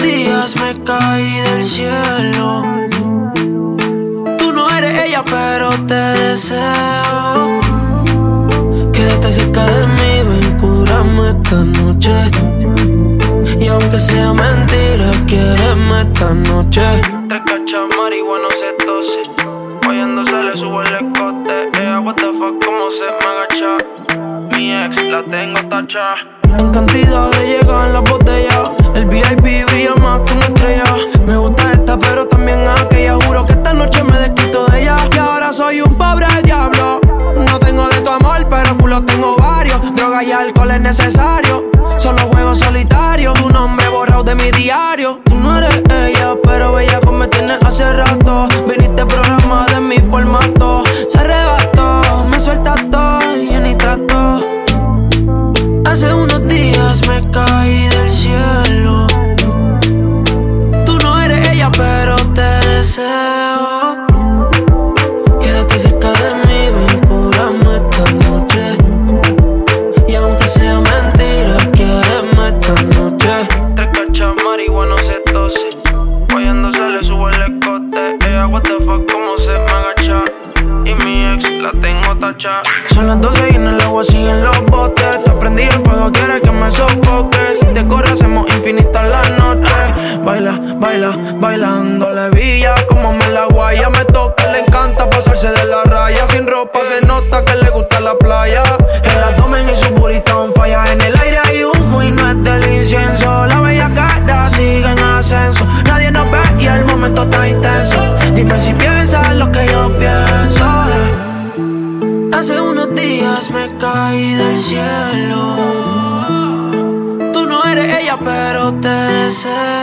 días me caí del cielo. Tú no eres ella, pero te deseo. Quédate cerca de mí, ven, cúrame esta noche. Y aunque sea mentira, quiéreme esta noche. Tres cachas, marihuana, se tose. Oyendo se le sube el escote. What the fuck, cómo se me agacha. Mi ex la tengo tacha. En cantidades llegan las botellas. El VIP brilla más que una estrella. Me gusta esta, pero también aquella. Juro que esta noche me desquito de ella. Y ahora soy un pobre diablo. No tengo de tu amor, pero culo tengo varios. Droga y alcohol es necesario. Solo juego solitario. Tu nombre borrado de mi diario. Tú no eres ella, pero bella como me tienes hace rato. Viniste programa de mi formato. Se arrebató, me suelta todo y ni trato. Hace unos días me caí del cielo. Tú no eres ella, pero te deseo. Quédate cerca de mí, ven, cúrame esta noche. Y aunque sea mentira, quiéreme esta noche. Tres cachas, marihuana, se tose. Oyendo se le sube el escote. What the fuck, cómo se me agacha. Y mi ex la tengo tacha. Son las 12 y en el agua siguen los botes. Te prendí el fuego, quieres que me sofoque. Si te corre hacemos infinita la noche. Baila, baila, bailando la villa. Como me la guaya, me toca, le encanta pasarse de la raya. Sin ropa se nota que le gusta la playa. El abdomen y su burrito on falla. En el aire hay humo y no es del incienso. La bella cara sigue en ascenso. Nadie nos ve y el momento está intenso. Dime si piensas lo que yo pienso. Hace unos días me caí del cielo. Tú no eres ella, pero te deseo.